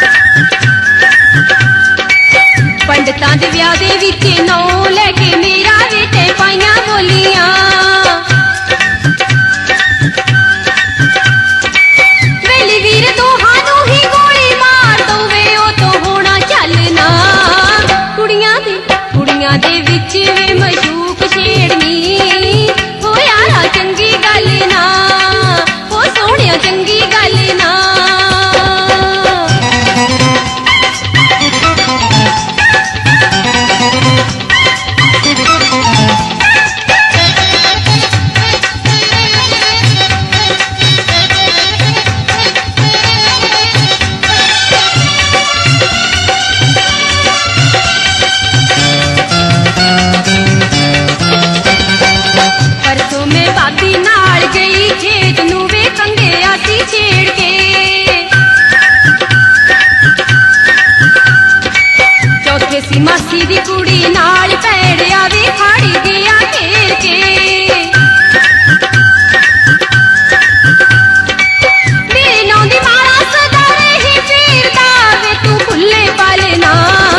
पंडितां दे विआह दे विच नौ लैके मेरा बेटे पाइयां बोलियां वेली वीर दोहां नूं ही गोली मार दोवे ओ तो होना चलना कुड़ियां दे विच वे मशूक छेड़नी हो यारा चंगी गल ना हो सोहणिया चंगी गल ना मासी दी कुड़ी नाल पैड़िया वे खाड़ी गया घेर के मेरे नौ दी माला सदा रही फेरदा वे तू भुल्ले पालना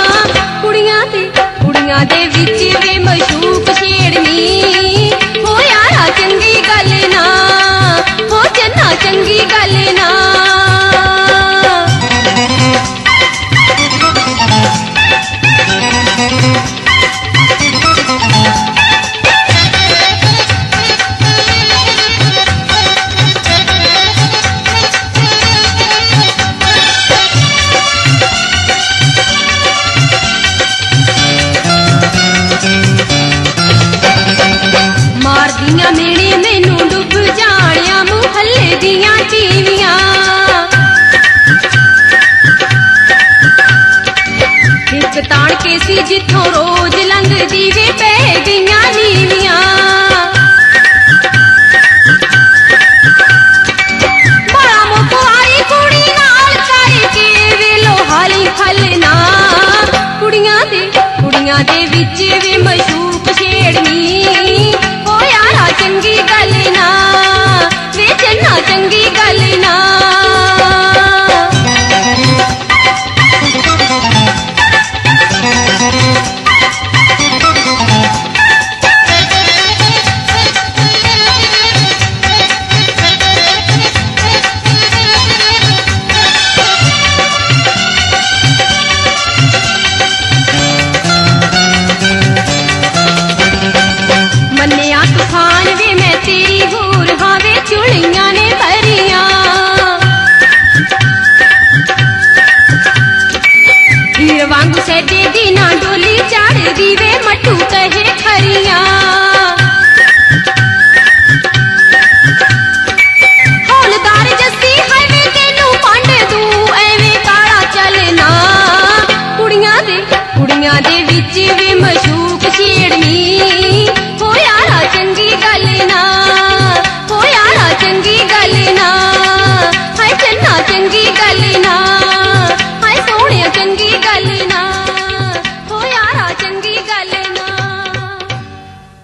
कुड़ियां दे विच वे मशूक छेड़नी हो यारा चंगी गल ना हो चन्ना चंगी गल ना मेरे मैनू डुब जानिया मुहल्ले दियां टीवियां एक ताण के सी जिथों रोज लंघदी वे पै गईयां नीवियां बड़ा मुखवारी कुड़ी नाल करके वे लोहाली खलना कुड़ियां दे विच वे मशूक छेड़नी चंगी गल ना वे चन्ना चंगी गल ना वांगू सैदे दी ना डोली चढ़दी वे